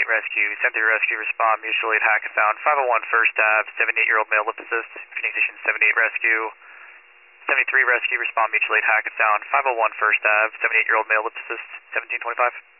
Rescue, 73 Rescue, respond mutual aid Hackathon, 501 First Ave, 78-year-old male lip assist, Phoenix Station 78 Rescue, 73 Rescue, respond mutual aid Hackathon, 501 First Ave, 78-year-old male lip assist, 1725.